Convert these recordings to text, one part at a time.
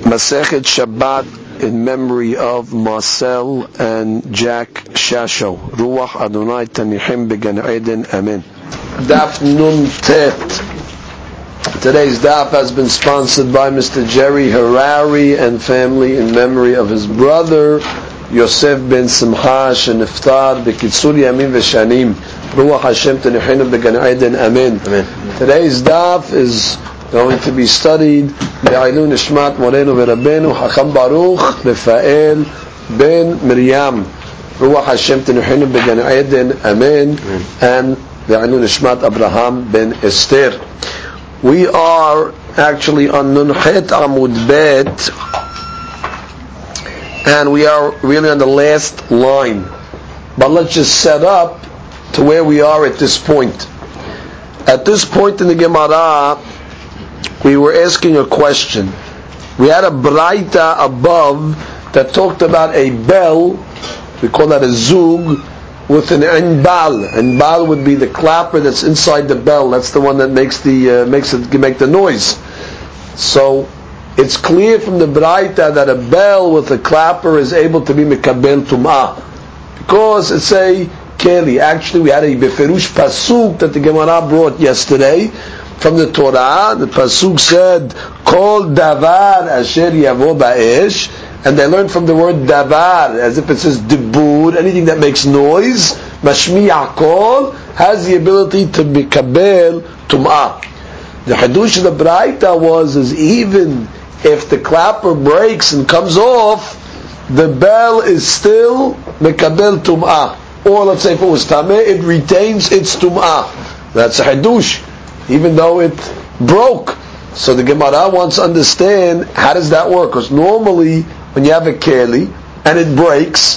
Masechet Shabbat in memory of Marcel and Jack Shasho. Ruach Adonai Tanihim Began Eden. Amen. Daf Nun Tet. Today's daf has been sponsored by Mr. Jerry Harari and family in memory of his brother Yosef ben Simcha Sheniftar B'Kitzur Yamin V'Shanim. Ruach Hashem Tanihim Began Eden. Amen. Today's daf is going to be studied Le'ilun Nishmat Morenu V'Rabbeinu Hacham Baruch Rafael ben Miriam Ruach Hashem Tenuchinu Began Eden Amen and Le'ilun Nishmat Abraham ben Esther. We are actually on Nunchet Amud Bet, and we are really on the last line, but let's just set up to where we are at this point. At this point in the Gemara, we were asking a question. We had a braita above that talked about a bell, we call that a zug, with an enbal. Enbal would be the clapper that's inside the bell. That's the one that makes it make the noise. So it's clear from the braita that a bell with a clapper is able to be mekabel tum'ah, because it's a keli. Actually, we had a beferush pasuk that the Gemara brought yesterday from the Torah. The pasuk said, "Kol davar asher yavo ba'esh," and they learned from the word davar as if it says dibur, anything that makes noise. Mashmi'a kol has the ability to be kabel tum'ah. The hadush of the braita is even if the clapper breaks and comes off, the bell is still mekabel tum'ah. Or let's say if it was tameh, it retains its tum'ah. That's a hadush, even though it broke. So the Gemara wants to understand, how does that work? Because normally when you have a keli and it breaks,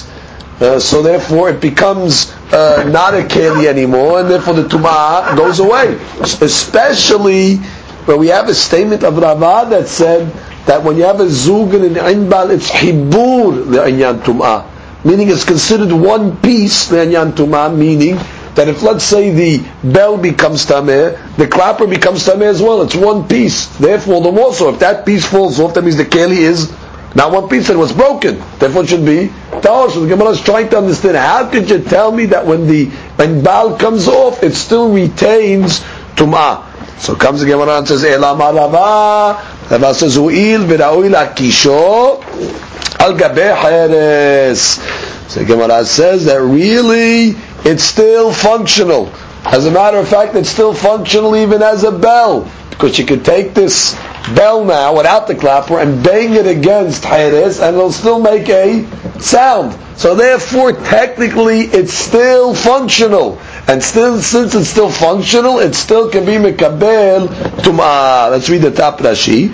so therefore it becomes not a keli anymore, and therefore the tum'ah goes away. Especially when we have a statement of Rava that said that when you have a zug and an inbal, it's hibur le'anyan tum'ah, meaning it's considered one piece le'anyan tum'ah, meaning that if, let's say, the bell becomes tameh, the clapper becomes tameh as well. It's one piece. Therefore, the more so, if that piece falls off, that means the keli is not one piece, and it was broken. Therefore, it should be tahor. So the Gemara is trying to understand, how could you tell me that when bal comes off, it still retains tum'ah? So comes the Gemara and says, Elama Rava. Rava says, Hu'il v'ra'ui la'kisho al gabeh hayeres. So the Gemara says that really it's still functional. As a matter of fact, it's still functional even as a bell, because you could take this bell now without the clapper and bang it against Hayres and it'll still make a sound. So therefore, technically, it's still functional. And still, since it's still functional, it still can be mekabel tum'ah. Let's read the top Rashi.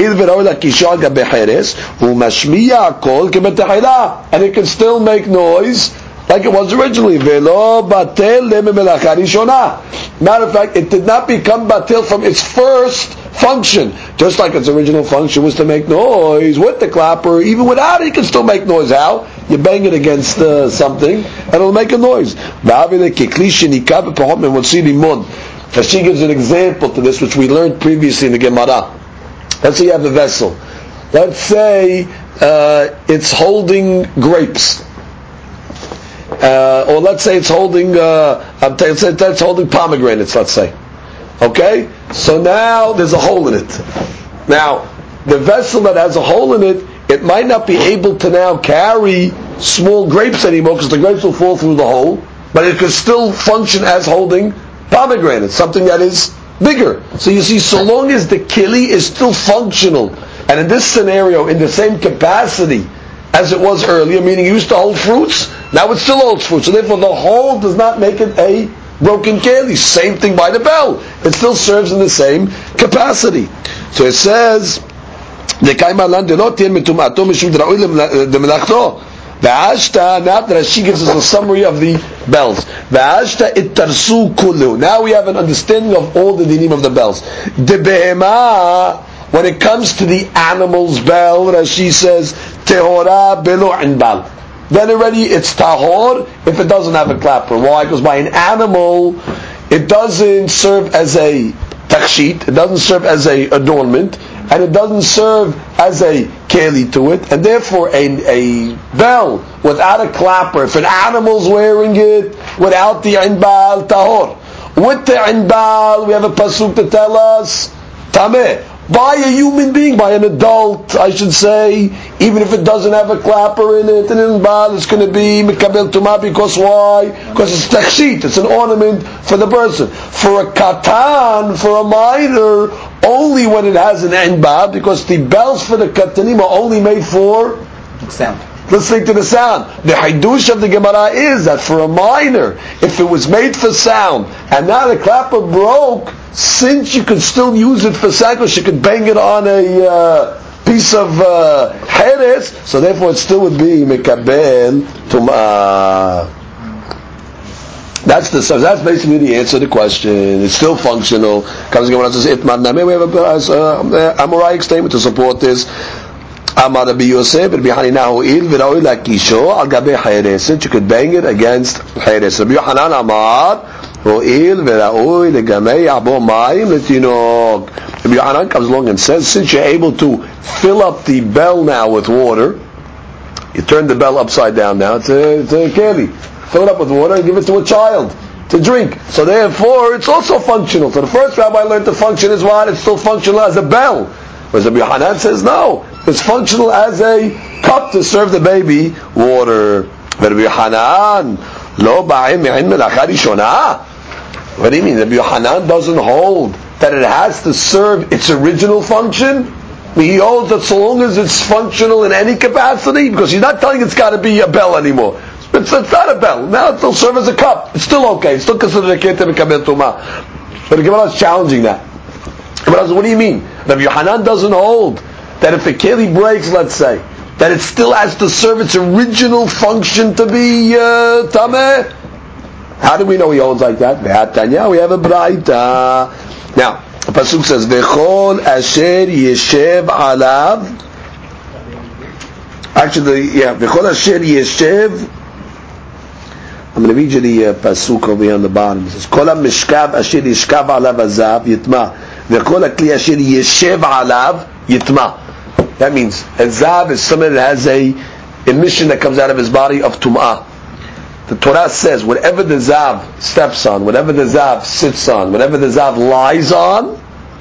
And it can still make noise like it was originally. Matter of fact, it did not become batil from its first function. Just like its original function was to make noise with the clapper, even without it, you can still make noise. How? You bang it against something, and it'll make a noise. Rashi gives an example to this, which we learned previously in the Gemara. Let's say you have a vessel. Let's say it's holding grapes. Or let's say it's holding that's holding pomegranates, let's say. Okay? So now there's a hole in it. Now, the vessel that has a hole in it, it might not be able to now carry small grapes anymore, because the grapes will fall through the hole, but it could still function as holding pomegranates, something that is bigger. So you see, so long as the keli is still functional, and in this scenario, in the same capacity as it was earlier, meaning it used to hold fruits, now it still holds fruits. So therefore the hole does not make it a broken keli. Same thing by the bell. It still serves in the same capacity. So it says, now that Rashi gives us a summary of the bells. Now we have an understanding of all the dinim of the bells. When it comes to the animal's bell, Rashi says, tehora belo inbal. Then already it's tahor if it doesn't have a clapper. Why? Because by an animal, it doesn't serve as a takshit, it doesn't serve as a adornment, and it doesn't serve as a keli to it, and therefore a bell without a clapper, if an animal's wearing it without the inbal, tahor. With the inbal, we have a pasuk to tell us, tameh. By a human being, by an adult, I should say, even if it doesn't have a clapper in it, and inbal, it's going to be mikabel tumah, because why? Because it's takshit, it's an ornament for the person. For a katan, for a minor, only when it has an inbal, because the bells for the katanim are only made for sound. Listening to the sound. The hidush of the Gemara is that for a minor, if it was made for sound and now the clapper broke, since you could still use it for sound, because you could bang it on a piece of heres, so therefore it still would be mekabel tum'ah. That's basically the answer to the question. It's still functional. Comes the Gemara and says, "Itman name." We have a Amoraic statement to support this. Amar Rabbi Yosef, Rabbi Hanina ho'il v'ra'oi lakisho al gabe hayres. Since you could bang it against hayres. Rabbi Yohanan Amar ho'il v'ra'oi legamei abo mayim letinok. Rabbi Yohanan comes along and says, since you're able to fill up the bell now with water, you turn the bell upside down now, it's a keli. Fill it up with water and give it to a child to drink. So therefore, it's also functional. So the first rabbi learned the function is what? It's still functional as a bell. Whereas Rabbi Yohanan says, no, it's functional as a cup to serve the baby water. But Rabbi Yohanan, lo ba'im me'in melacha rishona. What do you mean? Rabbi Yohanan doesn't hold that it has to serve its original function. He holds that so long as it's functional in any capacity, because he's not telling it's got to be a bell anymore. It's not a bell. Now it'll serve as a cup. It's still okay. It's still considered a keter mikabel tumah. But the Gemara is challenging that. The Gemara says, what do you mean? Rabbi Yohanan doesn't hold that if a keli breaks, let's say, that it still has to serve its original function to be tameh. How do we know he holds like that? We have a braita. Now, the pasuk says, "V'chol asher yeshev alav." Actually, "V'chol asher yeshev." I'm going to read you the pasuk over here on the bottom. It says, "Kol hamishkav asher yishkav alav azav yitma, v'chol hakli asher yeshev alav yitma." That means a zav is somebody that has a emission that comes out of his body of tum'ah. The Torah says whatever the zav steps on, whatever the zav sits on, whatever the zav lies on,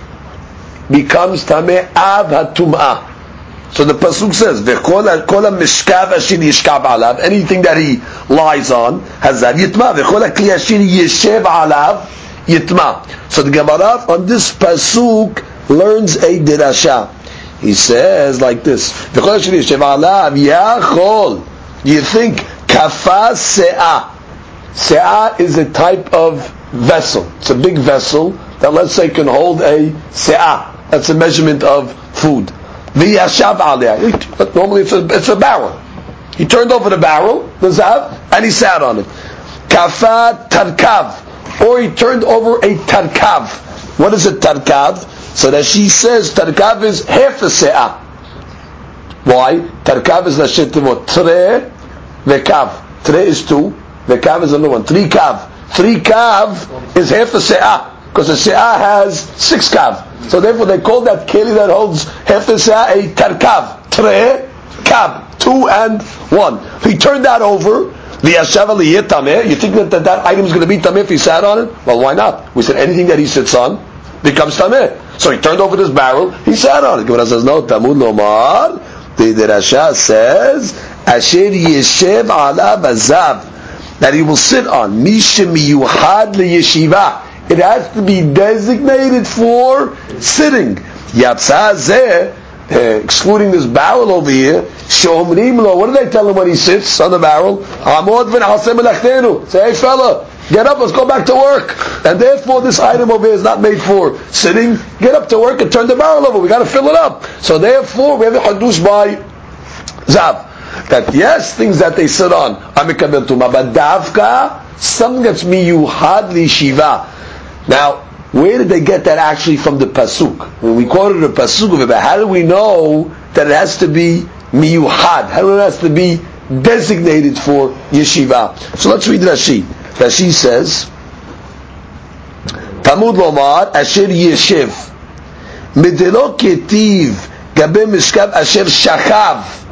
becomes tameh av hatum'ah. So the pasuk says, "V'kol hamishkav asher yishkav alav," anything that he lies on has zav yitma. V'kol hakli asher yeshev alav yitma. So the Gemara on this pasuk learns a dirasha. He says like this: "V'kol asher yeshev alav yachol." You think kafas se'ah? Se'ah is a type of vessel. It's a big vessel that, let's say, can hold a se'ah. That's a measurement of food. V'yashav aliyah. But normally it's a barrel. He turned over the barrel, the zav, and he sat on it. Kafat tarkav. Or he turned over a tarkav. What is a tarkav? So that she says tarkav is half a se'ah. Why? Tarkav is Lashem Tivot. Tre vekav. Tre is 2. Vekav is another one. 3 kav. 3 kav is half a se'ah. Because a se'ah has 6 kav. So therefore they call that keli that holds half a se'ah a tarkav. Tre, kav. 2 and 1. He turned that over. You think that item is going to be tameh if he sat on it? Well, why not? We said anything that he sits on becomes tameh. So he turned over this barrel, he sat on it. Gemara says, no, Tamud Lomar. The Rasha says, Asher Yeshev Alav Azav, that he will sit on. Misha Miyuhad LeYeshiva. It has to be designated for sitting. Yatsa Zeh, excluding this barrel over here, Shomrim Lo. What do they tell him when he sits on the barrel? Amod v'na'aseh melachtenu. Say, hey fella, get up, let's go back to work. And therefore this item over here is not made for sitting. Get up to work and turn the barrel over. We got to fill it up. So therefore we have a hadush by Zav. That yes, things that they sit on are mikabel tumah, but davka, something that's miyuhad l'shiva. Now, where did they get that actually from the pasuk? When we quoted the pasuk of it, how do we know that it has to be miyuhad? How do it has to be designated for yeshiva? So let's read Rashi. Rashi says, Tamud Lomar Asher Yeshiv Midelo Ketiv גבי משכב אשר שכב,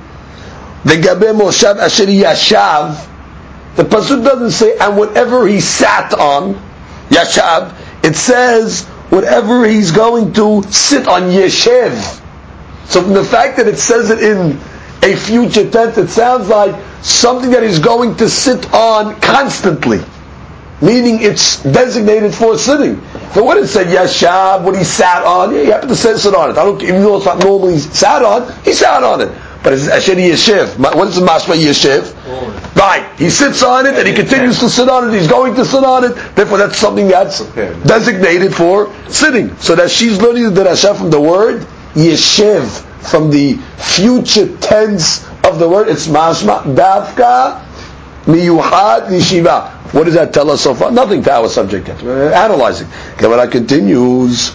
וגבי מושב אשר ישב. The pasuk doesn't say, and whatever he sat on, yashav. It says, whatever he's going to sit on, yeshev. So from the fact that it says it in a future tense, it sounds like something that he's going to sit on constantly. Meaning it's designated for sitting. So when it said yashab, what he sat on, yeah, you have to sit on it. I don't, even though it's not normally sat on, he sat on it. But it's asher yeshiv. What is the mashma yeshiv? Right, he sits on it and he continues to sit on it. He's going to sit on it. Therefore, that's something that's designated for sitting. So that she's learning the drasha from the word yeshiv, from the future tense of the word. It's mashma davka miyuhad yeshiva. What does that tell us so far? Nothing to our subject yet. We're analyzing. Gemara continues.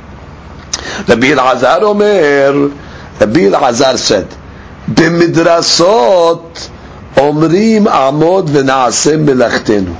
Rabbi Elazar Omer. Rabbi Elazar said, "B'midrasot omrim amod v'naaseh melachtenu."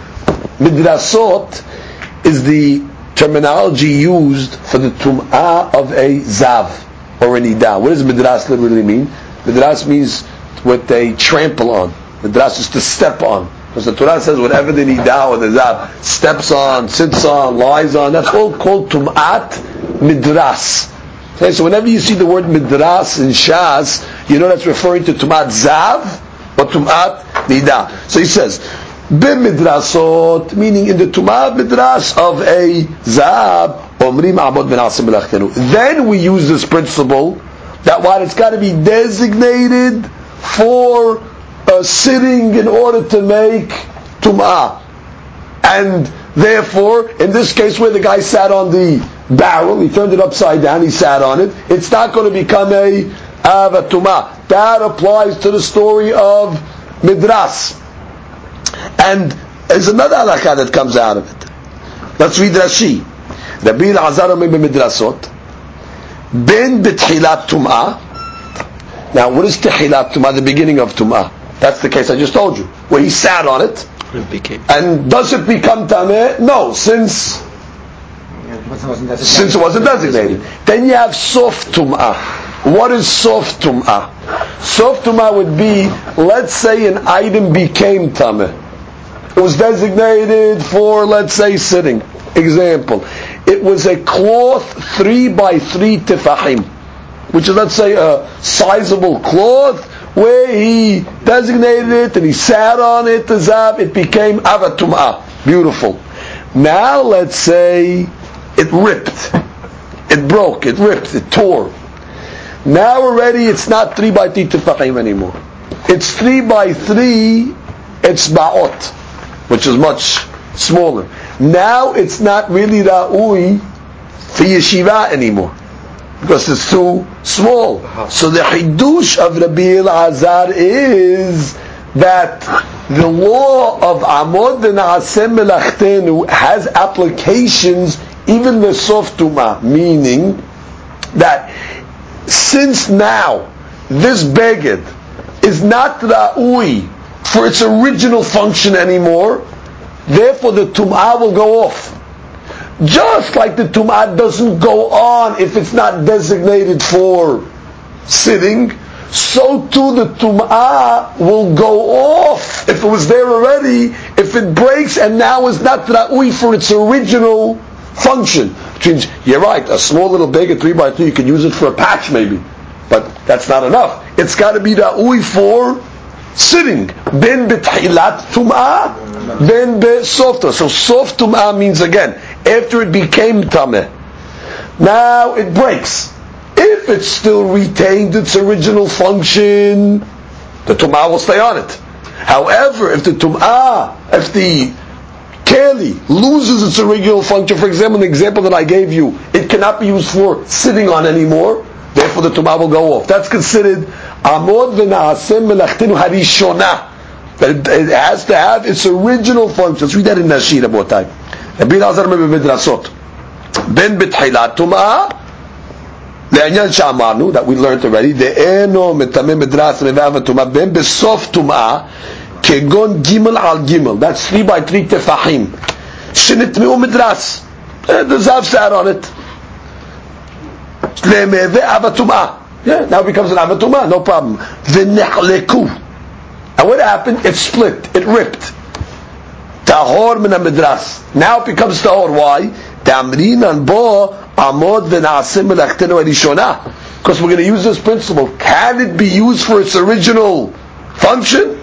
Midrasot is the terminology used for the tum'ah of a zav or an idah. What does midras literally mean? Midras means what they trample on. Midras is to step on. Because the Torah says whatever the nidah or the zav steps on, sits on, lies on, that's all called tum'at midras. Okay, so whenever you see the word midras in Shas, you know that's referring to tum'at zav or tum'at nidah. So he says, b'midrasot, meaning in the tum'at midras of a zav, omrim amod v'na'aseh melachtenu. Then we use this principle that while it's got to be designated for sitting in order to make tum'ah, and therefore, in this case where the guy sat on the barrel, he turned it upside down, he sat on it, it's not going to become a tum'ah. That applies to the story of midras. And there's another halakha that comes out of it. Let's read Rashi. Rabbi Elazar Omer b'midrasot ben b'tchilat tum'ah. Now, what is tchilat tum'ah? The beginning of tum'ah. That's the case I just told you, where he sat on it. And does it become tameh? No, since it wasn't designated. Then you have sof tum'ah. What is sof tum'ah? Sof tum'ah would be, let's say an item became tameh. It was designated for, let's say, sitting. Example, it was a cloth 3 by 3 tefahim, which is, let's say, a sizable cloth, where he designated it and he sat on it, the zav, it became avat tum'ah. Beautiful. Now let's say it ripped, it broke, it ripped, it tore. Now already it's not 3 by 3 tefachim anymore. It's 3 by 3 etzba'ot, which is much smaller. Now it's not really ra'ui for yeshiva anymore, because it's too small. So the chidush of Rabbi Elazar is that the law of amod v'na'aseh melachtenu has applications even the sof tum'ah, meaning that since now this beged is not ra'ui for its original function anymore, therefore the tum'ah will go off. Just like the tum'ah doesn't go on if it's not designated for sitting, so too the tum'ah will go off if it was there already, if it breaks and now is not ra'ui for its original function. Which means, you're right, a small little beged 3 by 3, you can use it for a patch maybe, but that's not enough. It's got to be ra'ui for sitting. Ben b'tchilat tum'ah, ben b'softa. So sof tum'ah means, again, after it became tameh, now it breaks. If it still retained its original function, the tum'ah will stay on it. However, if the keli loses its original function, for example, the example that I gave you, it cannot be used for sitting on anymore, therefore the tum'ah will go off. That's considered amod v'na'aseh melachtenu harishonah. That it has to have its original function. Let's read that in Nashir about time. Rabbi Elazar b'midrasot ben b'tchilat tum'ah le'anyan she'amarnu, that we learned already, de'eno metameh midras revav tum'ah ben b'sof tum'ah kegon gimel al gimel. That's 3 by 3 tefahim shenitmeu midras. The zav sat on it le'meveh avat tum'ah. Yeah, now it becomes an avatuma, no problem. V'nechleku. And what happened? It split, it ripped. Tahor min midras. Now it becomes tahor. Why? Damrinan bo amod v'na'asim melachtenu erishona. Because we're going to use this principle. Can it be used for its original function?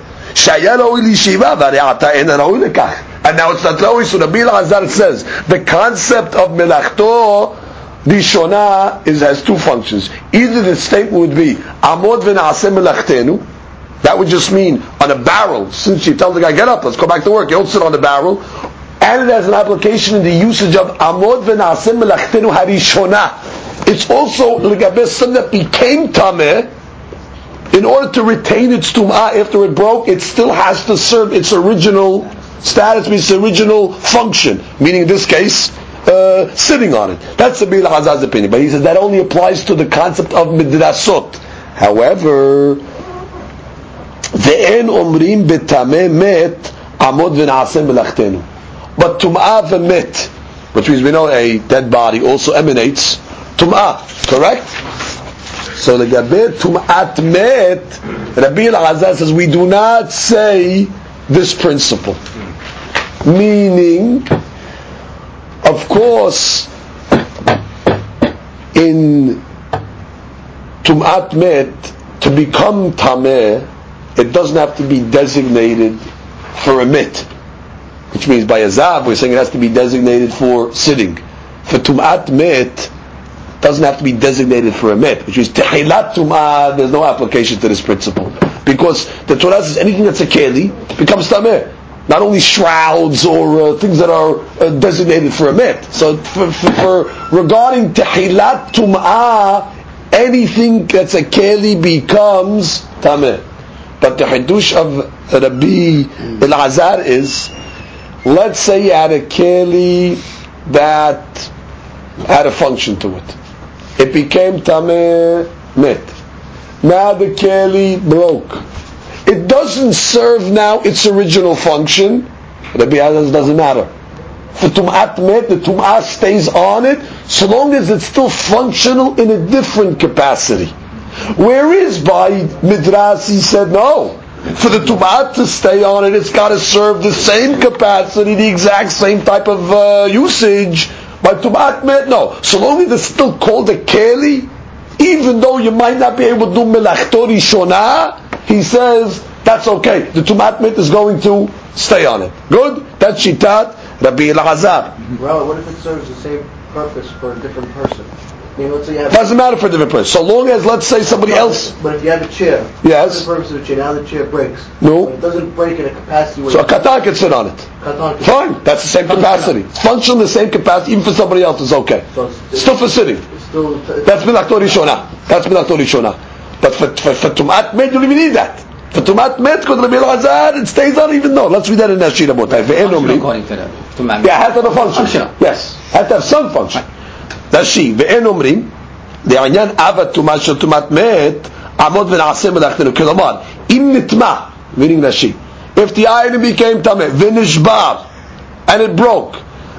And now it's not Rawi, so Rabbi Elazar says the concept of melachto rishona has two functions. Either the statement would be amod v'na'aseh melachtenu, that would just mean on a barrel, since you tell the guy get up, let's go back to work, you don't sit on the barrel, and it has an application in the usage of amod v'na'aseh melachtenu harishona. It's also l'gabeh something that became tameh. In order to retain its tum'ah after it broke, it still has to serve its original status, its original function. Meaning, in this case, sitting on it. That's the Rabbi Elazar's opinion. But he says that only applies to the concept of midrasot. However, ve'en omrim betameh met amod v'na'aseh melachtenu. But tum'ah v'met, which means we know a dead body also emanates tum'ah. Correct? So the Gabir Tum'at Met, Rabbi Elazar says we do not say this principle. Meaning, of course, in Tum'at Met, to become Tameh, it doesn't have to be designated for a mit. Which means by a Zav, we're saying it has to be designated for sitting. For Tum'at Met, doesn't have to be designated for a met, which means tehilat tum'ah, there's no application to this principle. Because the Torah says anything that's a keli becomes tameh. Not only shrouds or things that are designated for a met. So for regarding tehilat tum'ah, anything that's a keli becomes tameh. But the hidush of Rabbi Elazar is, let's say you had a keli that had a function to it. It became tameh met. Now the keli broke. It doesn't serve now its original function. Rabbi Elazar doesn't matter. For tum'at met, the tum'ah stays on it so long as it's still functional in a different capacity. Whereas by Midras he said no. For the tum'ah to stay on it, it's got to serve the same capacity, the exact same type of usage. By Tum'at Met, no. So long as it's still called a Keli, even though you might not be able to do Melachto Rishona, he says, that's okay. The Tum'at Met is going to stay on it. Good? That's Shitat Rabbi Elazar. Well, what if it serves the same purpose for a different person? I mean, let's say you have doesn't matter for a different person. So long as, let's say, somebody else... But if you have a chair, yes. the purpose of the chair, now the chair breaks. No. But it doesn't break in a capacity where... So a katan can sit on it. Fine. That's the same capacity. It's functional the same capacity, even for somebody else is okay. So it's still for sitting. That's Melachto Rishona. That's Melachto Rishona. But for Tum'at Met, you don't even need that. For Tum'at Met, because Rabbi Elazar, it stays on even though. Let's read that in Nashira Botai. According to the Tum'at Met. Yeah, it has to have a function. Yes. It has to have some function. That's she. Ve'en omrim, לעניין אבא תומה של תומת מת, עמוד ונעשה מלאכתנו. כלומר, אם נטמע, meaning Rashi, if the iron became tameh, ונשבר, and it broke,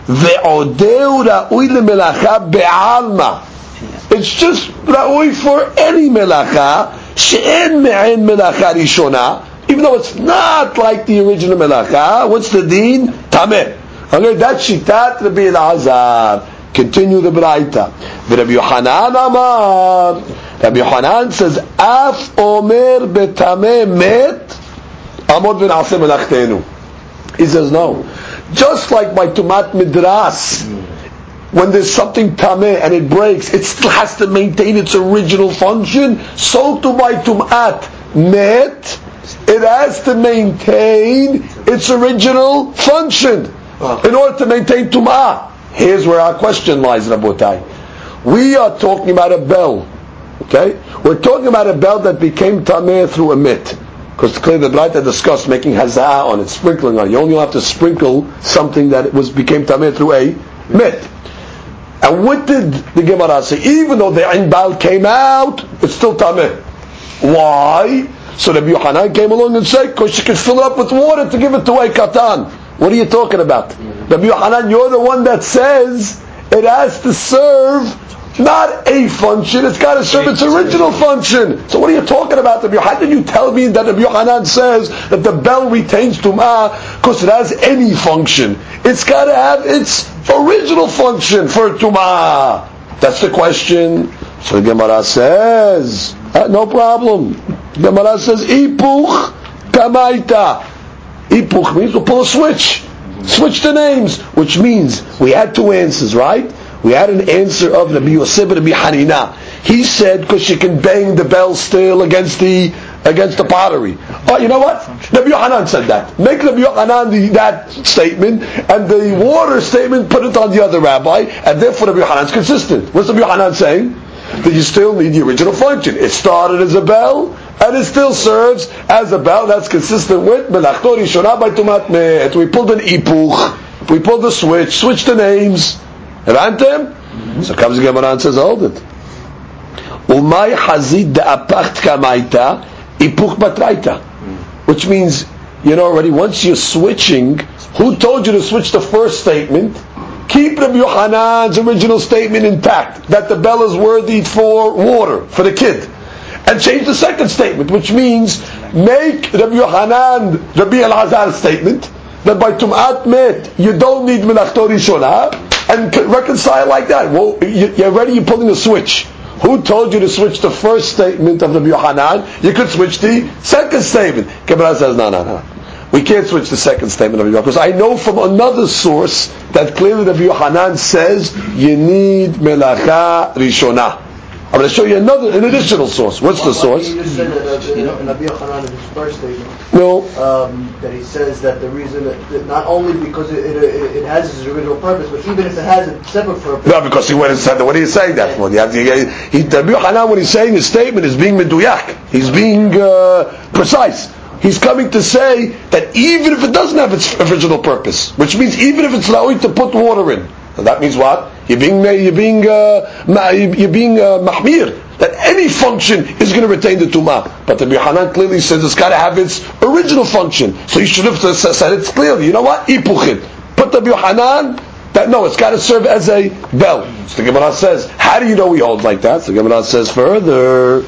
ועודהו ראוי למלאכה בעלמא, it's just ראוי for any מלאכה, שאין מעין מלאכה ראשונה, even though it's not like the original מלאכה, what's the deen? tameh. Okay, that's שיטת רבי אלעזר. Continue the Braita. Rabbi Yochanan Amar. Rabbi Yochanan says, Af Omer betameh met, amod v'na'aseh melachtenu. He says no. Just like by Tumat Midras, when there's something tameh and it breaks, it still has to maintain its original function. So too by Tumat Met, it has to maintain its original function in order to maintain Tum'ah. Here's where our question lies, Rabotai. We are talking about a bell. Okay? We're talking about a bell that became tameh through a mit. Because clearly the Braita discussed making hazah on it, sprinkling on it. You only have to sprinkle something that became tameh through a mit. And what did the Gemara say? Even though the Inbal came out, it's still tameh. Why? So Rabbi Yochanan came along and said, because you can fill it up with water to give it to a katan. What are you talking about? Rabbi Yochanan, you're the one that says it has to serve not a function, it's got to serve its original function. So what are you talking about? How can you tell me that Rabbi Yochanan says that the bell retains Tum'ah because it has any function? It's got to have its original function for Tum'ah. That's the question. So the Gemara says, no problem. The Gemara says, Ipuch kamaita. Ipuch means we'll pull a switch. Switch the names, which means we had two answers, right? We had an answer of Rabbi Yosef and Rabbi Hanina. He said because she can bang the bell still against the pottery. Oh, you know what? Rabbi Yochanan said that. Make Rabbi Yochanan that statement and the water statement, put it on the other rabbi, and therefore Rabbi Yohanan's consistent. What's Rabbi Yochanan saying? That you still need the original function. It started as a bell, and it still serves as a bell. That's consistent with Melachto Rishonah by Tumat Me'et. We pulled an ipuch, we pulled the switch the names. Rantem? So comes the Gemara and says, hold it. Umay hazid da'apacht kamaita ipuch batraita. Which means, already once you're switching, who told you to switch the first statement? Keep Rabbi Yochanan's original statement intact, that the bell is worthy for water, for the kid. And change the second statement, which means make Rabbi Yochanan, Rabbi Elazar's statement, that by Tum'at Met, you don't need Melachto Rishonah, and reconcile like that. Well, you're pulling a switch. Who told you to switch the first statement of Rabbi Yochanan? You could switch the second statement. Gemara says, no. We can't switch the second statement of Rabbi Yochanan, because I know from another source that clearly Rabbi Yochanan says you need Melacha Rishonah. I'm going to show you an additional source. What's the source? You just said that Rabbi Yochanan in his first statement. No. That he says that the reason that not only because it has its original purpose, but even if it has a separate purpose. No, because he went and said that. What are you saying that for? Rabbi Yochanan, when he's saying his statement, is being meduyak. He's being precise. He's coming to say that even if it doesn't have its original purpose, which means even if it's allowed to put water in, so that means what? You're being mahmir, that any function is going to retain the tumah. But Rabbi Yochanan clearly says it's got to have its original function. So you should have said it clearly. You know what? Ipuchin. Put Rabbi Yochanan that no, it's got to serve as a bell. So the Gemara says, how do you know he holds like that? So the Gemara says further,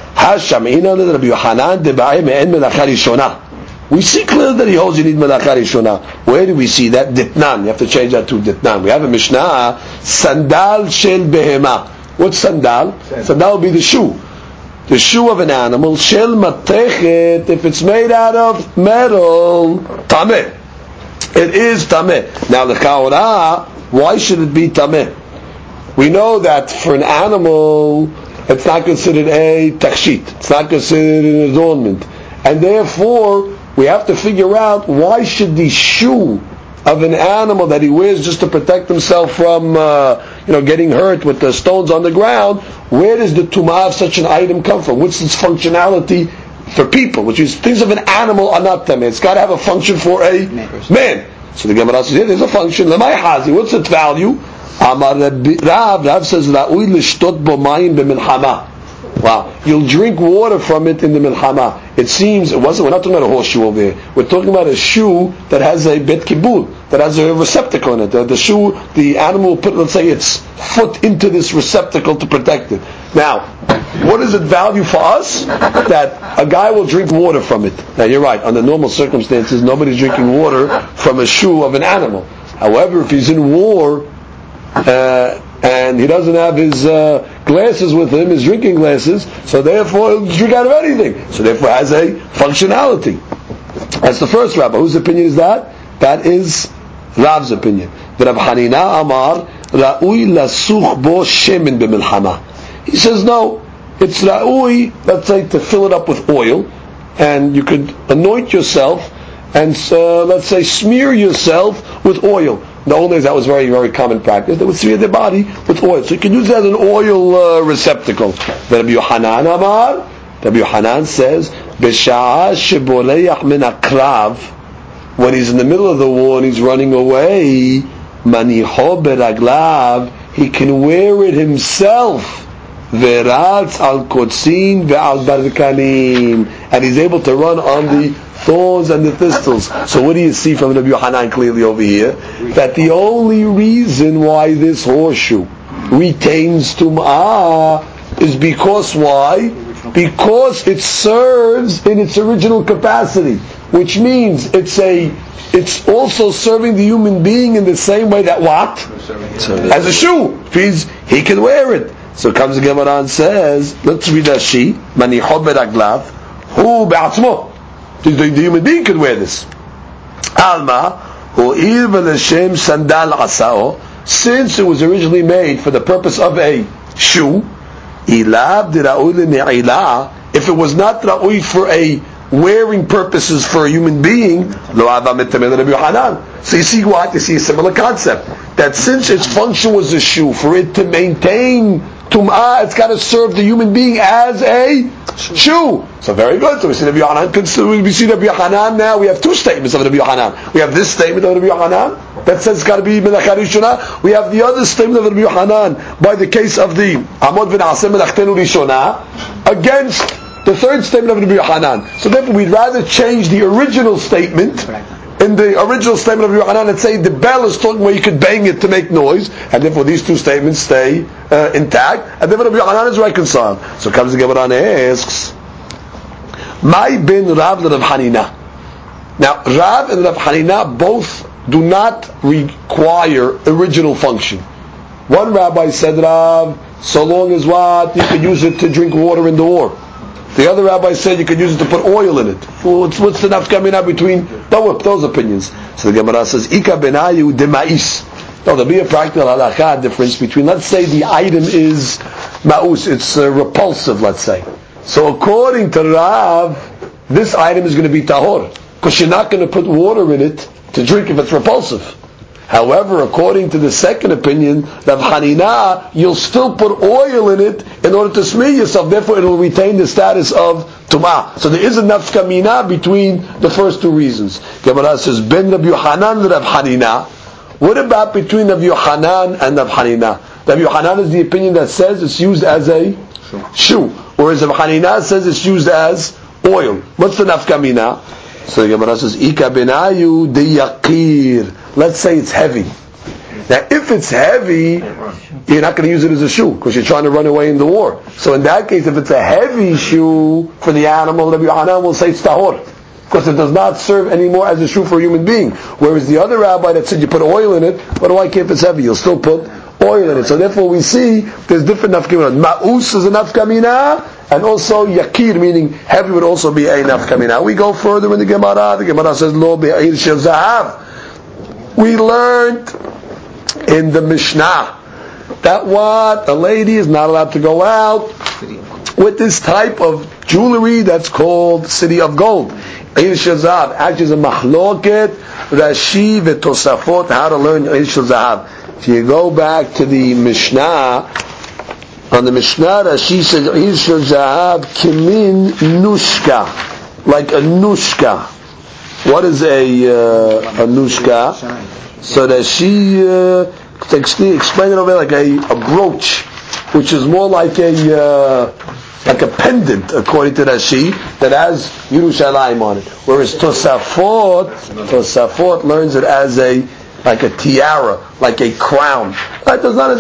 we see clearly that he holds you need Melacha Rishonah. Where do we see that? Ditnan. You have to change that to Ditnan. We have a Mishnah, Sandal Shel Behema. What's Sandal? Sandal will be the shoe. The shoe of an animal. Shel Matechet, if it's made out of metal, Tameh. It is Tameh. Now the Chaora, why should it be Tameh? We know that for an animal, it's not considered a takshit. It's not considered an adornment. And therefore, we have to figure out why should the shoe of an animal that he wears just to protect himself from, getting hurt with the stones on the ground, where does the tumah of such an item come from? What's its functionality for people? Which is, things of an animal are not tameh. It's got to have a function for a man. So the Gemara says, yeah, there's a function. Lamai hazi. What's its value? Amar Rav says, Ra'ui l'shtot bo mayim b'milchama. Wow, you'll drink water from it in the milchama. It seems we're not talking about a horseshoe over here. We're talking about a shoe that has a bet kibul, that has a receptacle in it. The shoe, the animal will put, let's say, its foot into this receptacle to protect it. Now, what is it value for us? That a guy will drink water from it. Now, you're right. Under normal circumstances, nobody's drinking water from a shoe of an animal. However, if he's in war, and he doesn't have his glasses with him, his drinking glasses, so therefore he'll drink out of anything. So therefore it has a functionality. That's the first rabbi. Whose opinion is that? That is Rav's opinion. The Rav Hanina Amar, Ra'ui lasuch bo shemen b'milchama. He says no, it's Ra'ui, let's say, to fill it up with oil, and you could anoint yourself, and let's say smear yourself with oil. In the old days, that was very, very common practice. They would smear their body with oil. So you can use it as an oil receptacle. Rabbi Yochanan Amar, Rabbi Yochanan says, B'sha'ah sheboleyach min akrav, when he's in the middle of the war and he's running away, maniho beraglav, he can wear it himself. Ve'ratz al kotzin ve'al barkanim, and he's able to run on the thorns and the thistles. So what do you see from Rabbi Yochanan clearly over here? That the only reason why this horseshoe retains tum'ah is because why? Because it serves in its original capacity, which means it's also serving the human being in the same way that what? As a shoe. Means he can wear it. So comes the Gemara and says, let's read Rashi, Manichot beraglav, hu be'atzmo. The human being can wear this. Alma, hu'ir v'leshem sandal asao, since it was originally made for the purpose of a shoe, ilab dira'ui le'ne'ilah, if it was not ra'ui for a wearing purposes for a human being, lo ava metamel Rabbi Yochanan. So you see what? You see a similar concept. That since its function was a shoe, for it to maintain tum'ah, it's got to serve the human being as a shoe. So very good. So we see Rabbi Yochanan. We see Rabbi Yochanan now. We have two statements of Rabbi Yochanan. We have this statement of Rabbi Yochanan that says it's got to be Melacha Rishona. We have the other statement of Rabbi Yochanan by the case of the Amod v'Na'aseh Melachtenu Rishona against the third statement of Rabbi Yochanan. So therefore we'd rather change the original statement. In the original statement of Rabbi Yochanan, let's say the bell is talking where you could bang it to make noise, and therefore these two statements stay intact, and therefore Rabbi Yochanan is reconciled. So comes the Gemara and asks, "My bin Rav Rav Hanina." Now Rav and Rav Hanina both do not require original function. One rabbi said, Rav, so long as what you can use it to drink water in the war. The other rabbi said you could use it to put oil in it. What's the nafka mina between those opinions? So the Gemara says, Ika benayu demais. No, there'll be a practical halakha difference between, let's say the item is ma'us, it's repulsive, let's say. So according to Rav, this item is going to be tahor, because you're not going to put water in it to drink if it's repulsive. However, according to the second opinion, Rav Hanina, you'll still put oil in it in order to smear yourself. Therefore, it will retain the status of tum'ah. So there is a nafka mina between the first two reasons. Gemara says, Ben Rabbi Yochanan and Rav Hanina. What about between Rabbi Yochanan and Rav Hanina? Rabbi Yochanan is the opinion that says it's used as a shoe, whereas Rav Hanina says it's used as oil. What's the nafka mina? So the Gemara says, Ika benayu de yaqir. Let's say it's heavy. Now, if it's heavy, you're not going to use it as a shoe because you're trying to run away in the war. So in that case, if it's a heavy shoe for the animal, Rabbi Yochanan will say it's tahor because it does not serve anymore as a shoe for a human being. Whereas the other rabbi that said you put oil in it, what do I care if it's heavy? You'll still put oil in it. So therefore, we see there's different nafkamina. Ma'us is a nafkamina, and also yakir, meaning heavy, would also be a nafkamina. We go further in the Gemara. The Gemara says lo be'ir shel zahav. We learned in the Mishnah that what? A lady is not allowed to go out with this type of jewelry that's called City of Gold. Ir shel zahav. Actually, is a mahloket, Rashi v'tosafot, how to learn Ir shel zahav. If you go back to the Mishnah, on the Mishnah, Rashi says Ir shel zahav kimin nushka, like a nushka. What is a nushka? So that she explained it over like a brooch, which is more like a pendant, according to Rashi, that has Yerushalayim on it. Whereas Tosafot learns it as like a tiara, like a crown. That is not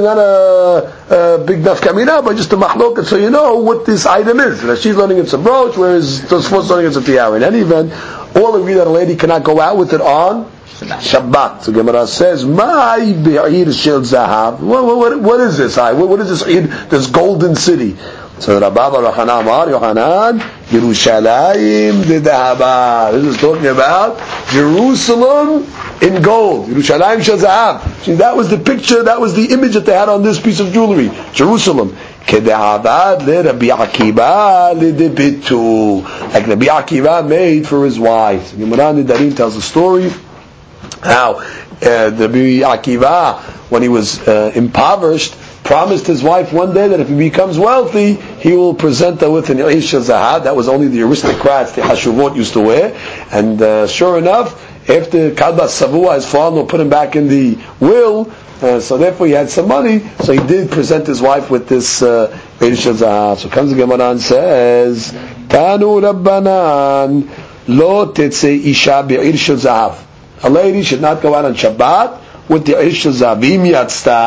a big nafkamina, but just a mahloket, so you know what this item is. Rashi's learning it's a brooch, whereas Tosafot's learning it's a tiara. In any event, all agree that a lady cannot go out with it on Shabbat. So Gemara says, "My be'ir shel zahav." What is this? What is this? This golden city. So Rabba Yochanan Amar Yochanan Yerushalayim de Dahaba. This is talking about Jerusalem in gold. Yerushalayim shel zahav. See, that was the picture. That was the image that they had on this piece of jewelry. Jerusalem. Kedehabad le Rabbi Akiva le debitu. Like Rabbi Akiva made for his wife. Gemara Nidarim tells the story how Rabbi Akiva, when he was impoverished, promised his wife one day that if he becomes wealthy, he will present her with an Eish Zahav. That was only the aristocrats, the Hashuvot, used to wear. And sure enough, after Kalba Savua, his father put him back in the will, so therefore he had some money, so he did present his wife with this Eish Zahav. So comes the Gemara and says, Tanu Rabbanan lo tetze isha be'ir zahav. A lady should not go out on Shabbat with the Eish Zahav.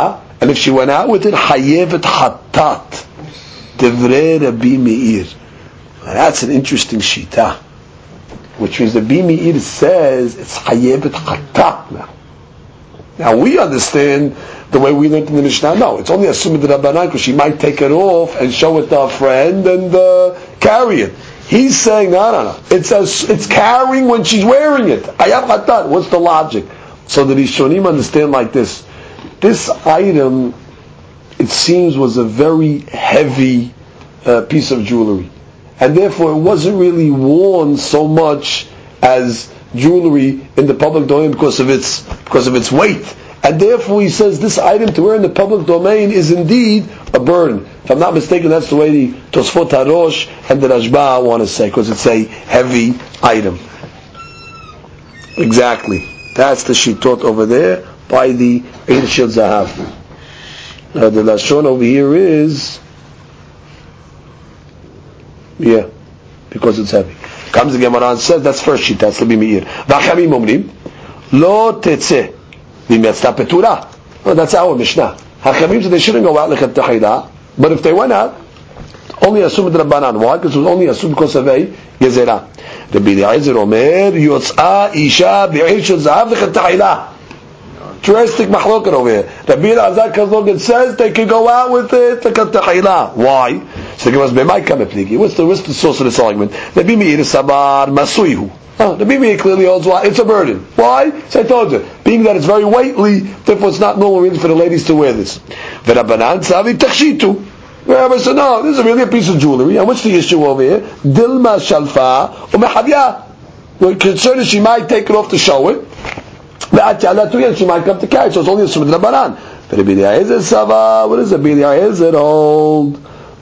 And if she went out with it, hayevet hatat. Divrei Rabbi Meir. That's an interesting shita. Which means the Rabbi Meir says it's hayevet hatat now. Now we understand the way we learned in the Mishnah. No, it's only assumed the Rabbanan because she might take it off and show it to a friend and carry it. He's saying no. It's carrying when she's wearing it. Hayab hatat. What's the logic? So the Rishonim understand like this. This item, it seems, was a very heavy piece of jewelry, and therefore it wasn't really worn so much as jewelry in the public domain because of its weight. And therefore he says this item to wear in the public domain is indeed a burden. If I'm not mistaken, that's the way the Tosfot HaRosh and the Rashba want to say, because it's a heavy item. Exactly. That's the shitot over there by the Ein Shel Zahav. Now the Lashon over here is because it's heavy. Comes the Gemara and says that's first shit, that's the Bimeir. V'achamim omrim lo tetzeh v'metzta petura. Well, that's our Mishnah. Hachamim said they shouldn't go out like a tahila, but if they went out, only assumed the Rabbanan. Why? Because it was only assumed because of a gezerah. Rabbi Eliezer Omer yotz'a isha b'Ein Shel Zahav like a tahila. Drastic mahloket over here. Rabbi Elazar Kazlogan says they can go out with it like a tahila. Why? So the Gemara says, what's the source of this argument? Rabbi Meir sabar masuihu. Rabbi Meir clearly holds why it's a burden. Why? So I told you, being that it's very weighty, therefore it's not normal really for the ladies to wear this. V'Rabbanan savi tachshitu. Rabbi said, no, this is really a piece of jewelry. And what's the issue over here? Dilma shalfa u'mehavya. We're concerned that she might take it off to show it. She might come to carry, so it's only a Summit Rabbanan. But Rabbi Eliezer Sava, what does Rabbi Eliezer hold?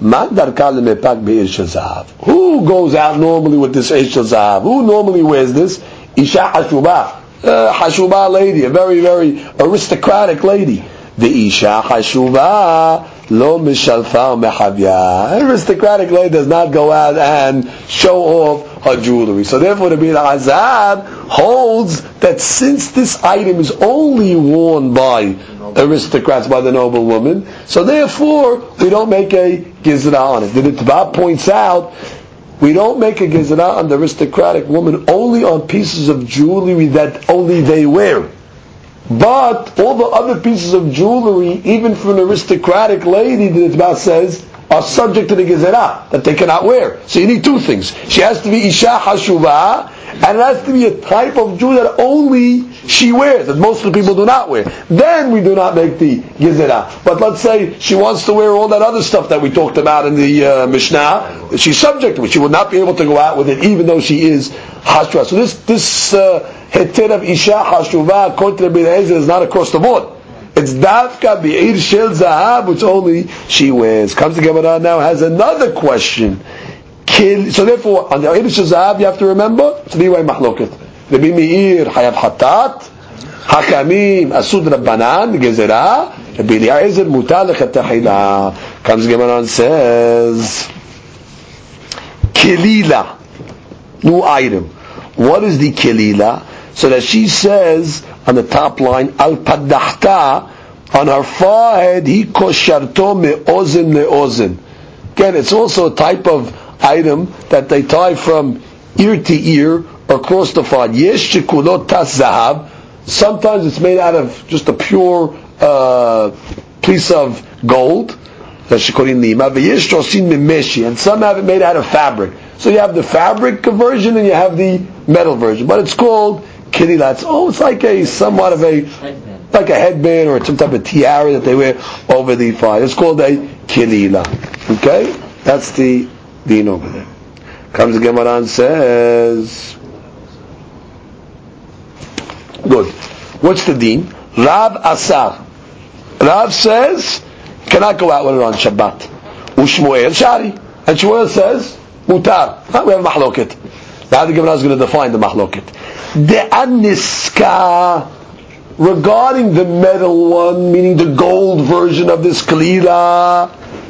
Who goes out normally with this Ein Shel Zahav? Who normally wears this? Isha Hashuba. Hashuba lady, a very, very aristocratic lady. The Isha Hashuba lo mishalfa mehavya. An aristocratic lady does not go out and show off her jewelry. So therefore the Rabbi Elazar holds that since this item is only worn by aristocrats, by the noble woman, so therefore we don't make a gizra on it. The Ritva points out we don't make a gizra on the aristocratic woman only on pieces of jewelry that only they wear. But all the other pieces of jewelry, even for an aristocratic lady, the Ritva says, are subject to the gezerah, that they cannot wear. So you need two things. She has to be Isha Hashuva, and it has to be a type of jewelry that only she wears, that most of the people do not wear. Then we do not make the gezerah. But let's say she wants to wear all that other stuff that we talked about in the Mishnah, she's subject to it. She would not be able to go out with it, even though she is Hashra. So this heter of Isha Hashuva, according to Rabbi Eliezer, is not across the board. It's dafka b'Ein Shel Zahav, which only she wears. Comes to Gemara now, has another question. So therefore, on the Ein Shel Zahav, you have to remember, three-way mahloket. Rabbi Meir, Hayav Hatat, Hakamim, Asud Rabbanan, Gezerah, Rabbi Eliezer, Mutar Lechatahila. Comes to Gemara and says, Kelila, new item. What is the Kelila? So that she says, on the top line, Al Padachta, on her forehead, he kosharto me'ozen le'ozen. Again, it's also a type of item that they tie from ear to ear across the forehead. Yesh shekulot tas zahav. Sometimes it's made out of just a pure piece of gold. And some have it made out of fabric. So you have the fabric version and you have the metal version. But it's called Kelila. It's like somewhat of a headband or some type of tiara that they wear over the forehead. It's called a Kelila. Okay? That's the deen over there. Comes the Gemara and says, good. What's the deen? Rav Asar. Rav says, cannot go out with it on Shabbat. Ushmuel Shari. And Shmuel says, Mutar. We have mahloket. Now the Gemara is going to define the mahloket. The Aniska, regarding the metal one, meaning the gold version of this Kelila,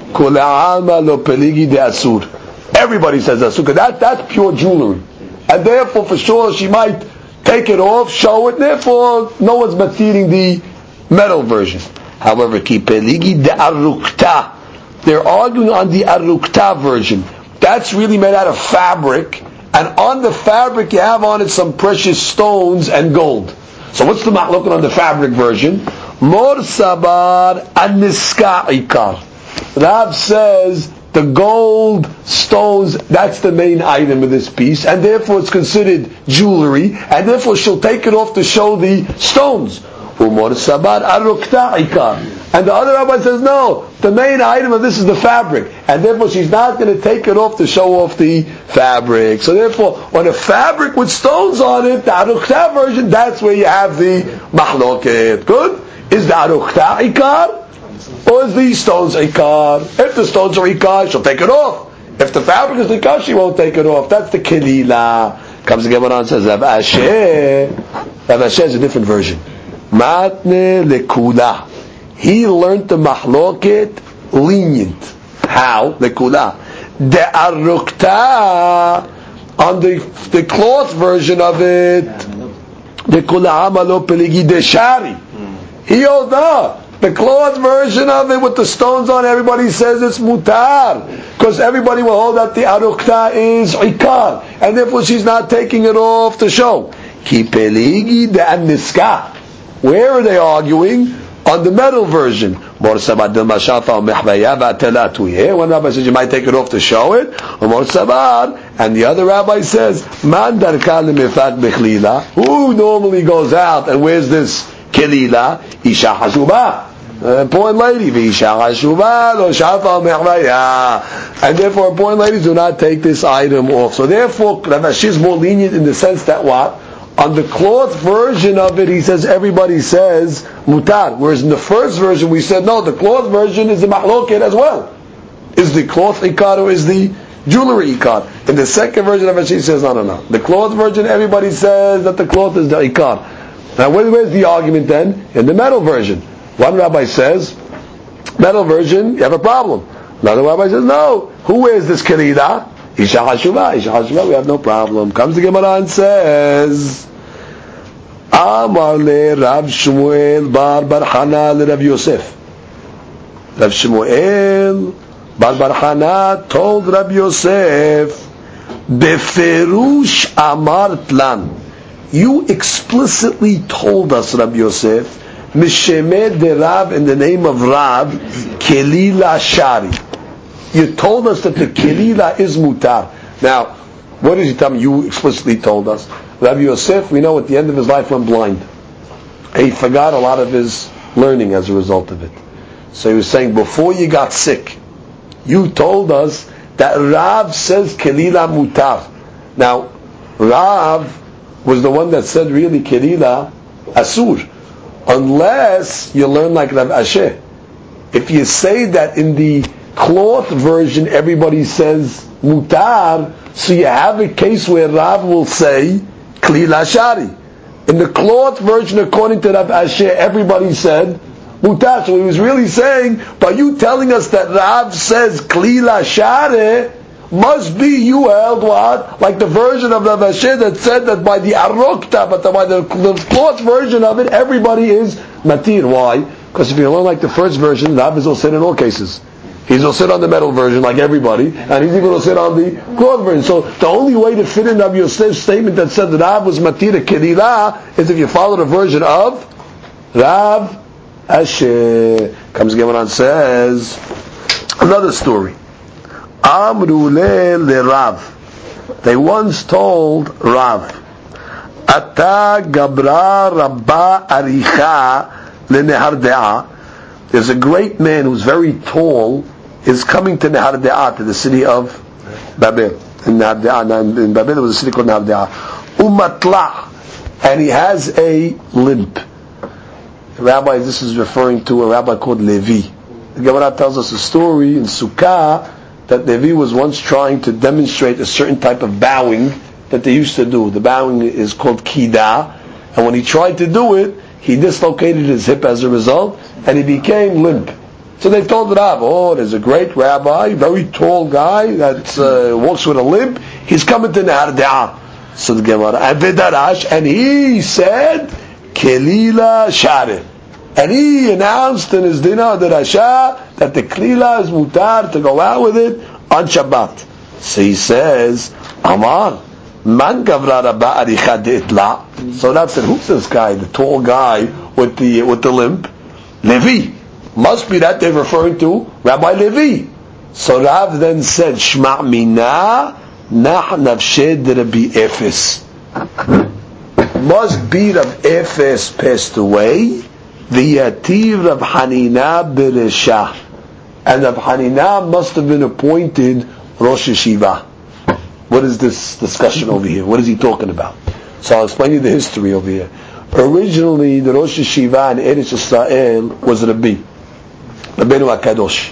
everybody says Asur. That's pure jewelry. And therefore, for sure, she might take it off, show it, therefore, no one's matering the metal version. However, ki peligi de arukta. They're arguing on the arukta version. That's really made out of fabric, and on the fabric you have on it some precious stones and gold. So what's the machloket on the fabric version? Mor sabar aniska ikar. Rav says the gold stones, that's the main item of this piece, and therefore it's considered jewelry, and therefore she'll take it off to show the stones. Umor sabar arukta ikar. And the other rabbi says, no, the main item of this is the fabric, and therefore she's not going to take it off to show off the fabric. So therefore, on a fabric with stones on it, the arukta version, that's where you have the mahloket. Good? Is the arukta ikar? Or is the stones ikar? If the stones are ikar, she'll take it off. If the fabric is ikar, she won't take it off. That's the kelila. Comes the Gemara and says, Rav Asher is a different version. Matne lekula. He learned the mahloket lenient. How? Lekula. De arukta, on the cloth version of it, lekula amalo peligi de shari. He holds the cloth version of it with the stones on, everybody says it's mutar, because everybody will hold that the arukta is ikar, and therefore she's not taking it off to show. Ki peligi de aniska. Where are they arguing? On the metal version. One rabbi says you might take it off to show it, and the other rabbi says, who normally goes out and wears this kelila? Isha hashuba, born lady. And therefore born ladies do not take this item off. So therefore Rav Ashi is more lenient in the sense that what? On the cloth version of it, he says everybody says mutar. Whereas in the first version, we said no. The cloth version is the mahloket as well. Is the cloth ikar or is the jewelry ikar? In the second version of it, she says no. The cloth version, everybody says that the cloth is the ikar. Now, where's the argument then? In the metal version, one rabbi says metal version, you have a problem. Another rabbi says no. Who wears this kelila? Isha hashuba, we have no problem. Comes the Gemara and says, Amar le Rav Shmuel bar Hana le Rav Yosef. Rav Shmuel bar Hana told Rav Yosef, Beferush amart lan. You explicitly told us, Rav Yosef, Mishemed de Rav, in the name of Rav, Kelila Shari. You told us that the kelila is mutar. Now, what did you tell me? You explicitly told us. Rabbi Yosef, we know at the end of his life went blind. He forgot a lot of his learning as a result of it. So he was saying, before you got sick, you told us that Rav says kelila mutar. Now, Rav was the one that said really kelila asur. Unless you learn like Rav Asher. If you say that in the cloth version everybody says mutar, so you have a case where Rav will say klila shari. In the cloth version, according to Rav Asher, everybody said mutar. So he was really saying, by you telling us that Rav says klila shari, must be you held what? Like the version of Rav Asher that said that by the arukta, but by the cloth version of it, everybody is matir. Why? Because if you learn like the first version, Rav is also in all cases. He's will sit on the metal version like everybody, and he's even will sit on the cloth version. So the only way to fit in Rabbi Yosef's statement that said that Rav was matira kelila is if you follow the version of Rav Asher. Comes Gemara and says another story. Amru le Rav. They once told Rav, Ata Gabra Rabba Aricha le Nehar De'ah. There's a great man who's very tall, is coming to Nehar De'ah, to the city of Babel. In Babel there was a city called Nehar De'ah. Umatla, and he has a limp. Rabbi, this is referring to a rabbi called Levi. The Gemara tells us a story in Sukkah that Levi was once trying to demonstrate a certain type of bowing that they used to do. The bowing is called Kida, and when he tried to do it, he dislocated his hip as a result, and he became limp. So they told Rav, there's a great rabbi, very tall guy that walks with a limp. He's coming to Nehar De'ah. So the Gemara, and he said, Kelila Share. And he announced in his dinner Rasha that the klila is mutar to go out with it on Shabbat. So he says, Amar, man gavra rabba arichat de'itla. So Rav said, who's this guy, the tall guy with the limp? Levi. Must be that they're referring to Rabbi Levi. So Rav then said, Shma' mina nah nafshed Rabbi Efes. Must be Rav Efes passed away. V'yativ Rav Hanina b'resha. And Rav Hanina must have been appointed Rosh Yeshiva. What is this discussion over here? What is he talking about? So I'll explain you the history over here. Originally, the Rosh Yeshiva in Eretz Yisrael was Rabbi Rabbeinu HaKadosh.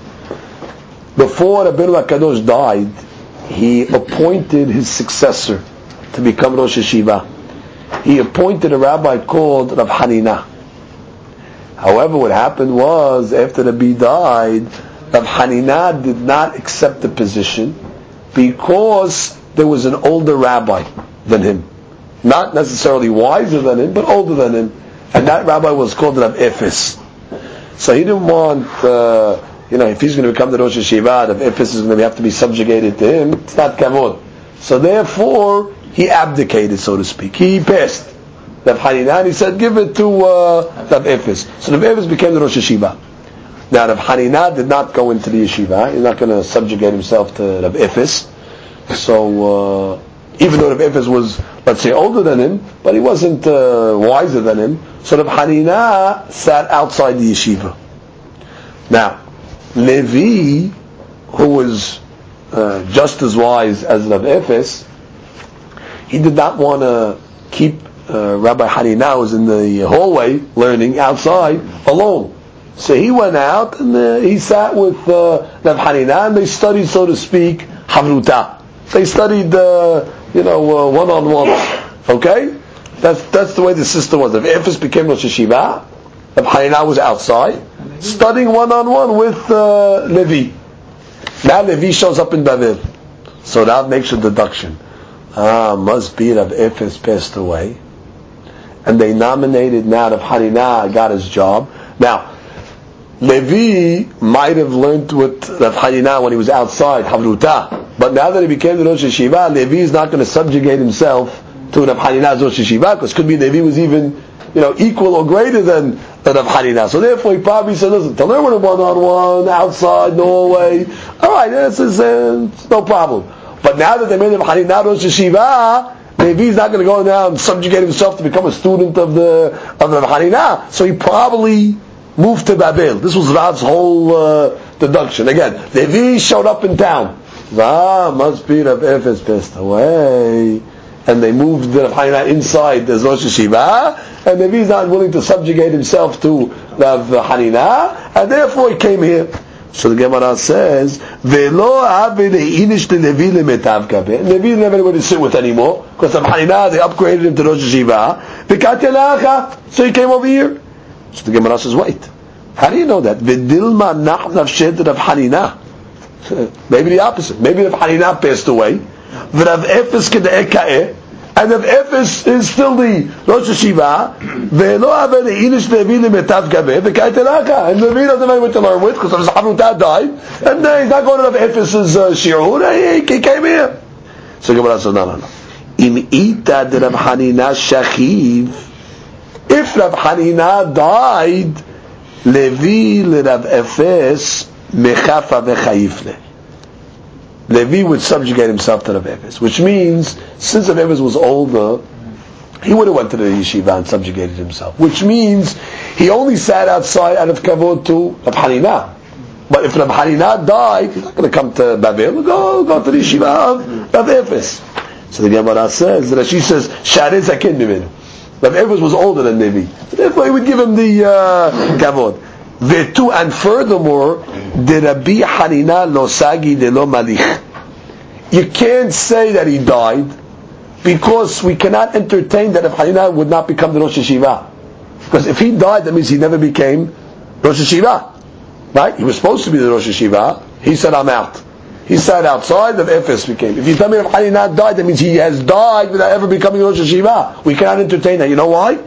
Before Rabbeinu HaKadosh died, he appointed his successor to become Rosh Yeshiva. He appointed a rabbi called Rav Hanina. However, what happened was, after Rabbi died, Rav Hanina did not accept the position because there was an older rabbi than him. Not necessarily wiser than him, but older than him. And that rabbi was called Rav Efes. So he didn't want, if he's going to become the Rosh Yeshiva, Rav Efes is going to have to be subjugated to him. It's not kavod. So therefore, he abdicated, so to speak. He passed Rav Hanina, and he said, give it to Rav Efes. So Rav Efes became the Rosh Yeshiva. Now Rav Hanina did not go into the yeshiva. He's not going to subjugate himself to Rav Efes. So even though Rav Efes was, let's say, older than him, but he wasn't wiser than him, so Rav Hanina sat outside the yeshiva. Now, Levi, who was just as wise as Rav Efes, he did not want to keep Rabbi Hanina, who was in the hallway learning outside, alone. So he went out and he sat with Rav Hanina, and they studied, so to speak, Havruta. They studied, one-on-one. Okay? That's the way the system was. If Efes became Rosh Yeshiva, Rav Hanina was outside, studying one-on-one with Levi. Now Levi shows up in Babel. So that makes a deduction. Must be Rav Efes passed away. And they nominated now Rav Hanina got his job. Now, Levi might have learned with Rav Hanina when he was outside, Havruta. But now that he became the Rosh Yeshiva, Levi is not going to subjugate himself to Rav Hanina's Rosh Yeshiva, because could be Levi was even, equal or greater than Rav Hanina. So therefore he probably said, listen, to learn with a one-on-one, outside, Norway, alright, it's no problem. But now that they made Rav Hanina Rosh Yeshiva, Levi is not going to go now and subjugate himself to become a student of Rav Hanina. So he probably moved to Babel. This was Rav's whole deduction. Again, Levi showed up in town. Must be Rav Efes passed away. And they moved Rav Hanina inside the Rosh Yeshiva, and Levi is not willing to subjugate himself to Rav Hanina, and therefore he came here. So the Gemara says, Velo Levi never anywhere to sit with anymore, because Rav Hanina, they upgraded him to Rosh Yeshiva. So he came over here. So the Gemara says, wait, how do you know that? V'dilma nach nafshed Rav Hanina. Maybe the opposite. Maybe Rav Hanina passed away. V'Rav Efes keda'eka'eh. And Rav Efes is still the Rosh Yeshiva. Ve'lo ave le'inish Levi le'metav gabeh. V'ka'etelacha. And Levi doesn't know what to learn with, because Rav Havruta died. And he's not going to Rav Efes' shiur. He came here. So Gemara says, no. Im ita de Rav Hanina shachiv. If Rav Hanina died, Levi le'Rav Efes mechafa v'chayifle. Levi would subjugate himself to Rav Efes, which means, since Rav Efes was older, he would have went to the yeshiva and subjugated himself. Which means, he only sat outside out of kavod to Rav Hanina. But if Rav Hanina died, he's not going to come to Babel, go to the yeshiva of Rav Efes. So the Gemara says, Rashi says, Sharei zaken mimenu. Rav Efes was older than Levi. Therefore he would give him the kavod. Vetu, and furthermore, de Rabbi Hanina lo sagi de lo malich. You can't say that he died, because we cannot entertain that if Hanina would not become the Rosh Yeshiva. Because if he died, that means he never became Rosh Yeshiva. Right? He was supposed to be the Rosh Yeshiva. He said, I'm out. He sat outside, the Efes became. If you tell me if Hanina died, that means he has died without ever becoming Rosh Yeshiva. We cannot entertain that. You know why?